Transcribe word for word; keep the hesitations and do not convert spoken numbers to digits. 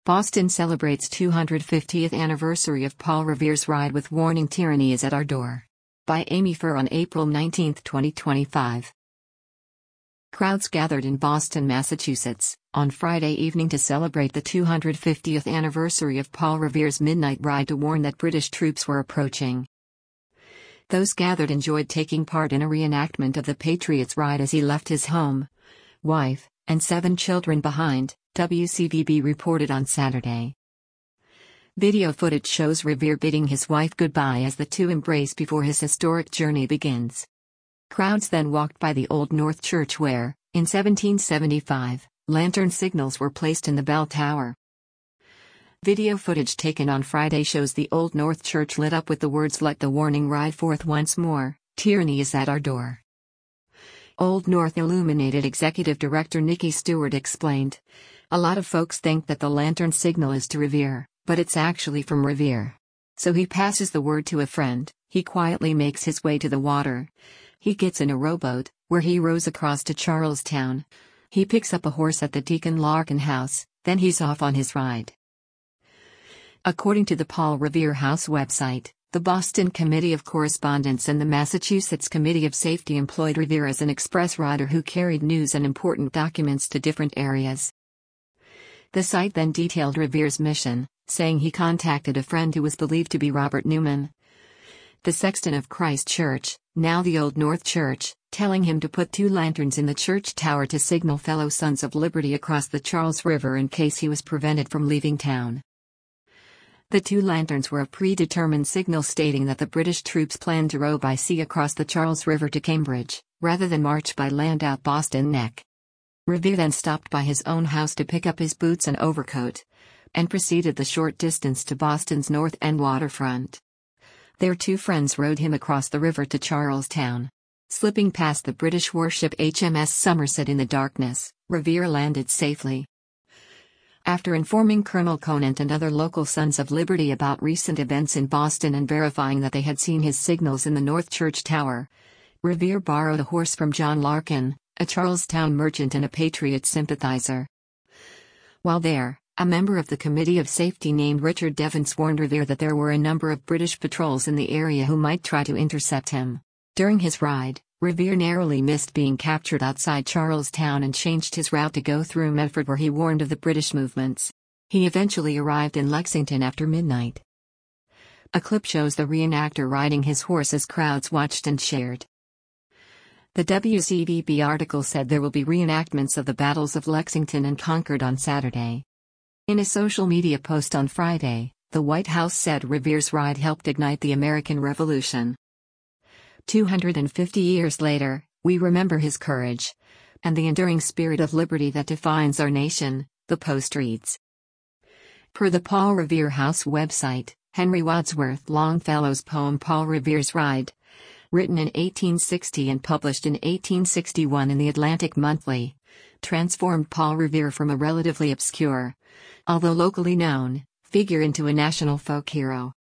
Boston celebrates two hundred fiftieth anniversary of Paul Revere's ride with warning tyranny is at our door. By Amy Furr on April nineteenth, twenty twenty-five. Crowds gathered in Boston, Massachusetts, on Friday evening to celebrate the two hundred fiftieth anniversary of Paul Revere's midnight ride to warn that British troops were approaching. Those gathered enjoyed taking part in a reenactment of the Patriot's ride as he left his home, wife, and seven children behind, W C V B reported on Saturday. Video footage shows Revere bidding his wife goodbye as the two embrace before his historic journey begins. Crowds then walked by the Old North Church where, in seventeen seventy-five, lantern signals were placed in the bell tower. Video footage taken on Friday shows the Old North Church lit up with the words "Let the warning ride forth once more, tyranny is at our door." Old North Illuminated Executive Director Nikki Stewart explained, "A lot of folks think that the lantern signal is to Revere, but it's actually from Revere. So he passes the word to a friend, he quietly makes his way to the water. He gets in a rowboat, where he rows across to Charlestown. He picks up a horse at the Deacon Larkin House, then he's off on his ride." According to the Paul Revere House website, the Boston Committee of Correspondence and the Massachusetts Committee of Safety employed Revere as an express rider who carried news and important documents to different areas. The site then detailed Revere's mission, saying he contacted a friend who was believed to be Robert Newman, the sexton of Christ Church, now the Old North Church, telling him to put two lanterns in the church tower to signal fellow Sons of Liberty across the Charles River in case he was prevented from leaving town. The two lanterns were a predetermined signal stating that the British troops planned to row by sea across the Charles River to Cambridge, rather than march by land out Boston Neck. Revere then stopped by his own house to pick up his boots and overcoat, and proceeded the short distance to Boston's North End waterfront. There two friends rowed him across the river to Charlestown. Slipping past the British warship H M S Somerset in the darkness, Revere landed safely. After informing Colonel Conant and other local Sons of Liberty about recent events in Boston and verifying that they had seen his signals in the North Church Tower, Revere borrowed a horse from John Larkin, a Charlestown merchant and a Patriot sympathizer. While there, a member of the Committee of Safety named Richard Devens warned Revere that there were a number of British patrols in the area who might try to intercept him. During his ride, Revere narrowly missed being captured outside Charlestown and changed his route to go through Medford where he warned of the British movements. He eventually arrived in Lexington after midnight. A clip shows the reenactor riding his horse as crowds watched and shared. The W C V B article said there will be reenactments of the battles of Lexington and Concord on Saturday. In a social media post on Friday, the White House said Revere's ride helped ignite the American Revolution. two hundred fifty years later, we remember his courage and the enduring spirit of liberty that defines our nation, the post reads. Per the Paul Revere House website, Henry Wadsworth Longfellow's poem Paul Revere's Ride, written in eighteen sixty and published in eighteen sixty-one in the Atlantic Monthly, transformed Paul Revere from a relatively obscure, although locally known, figure into a national folk hero.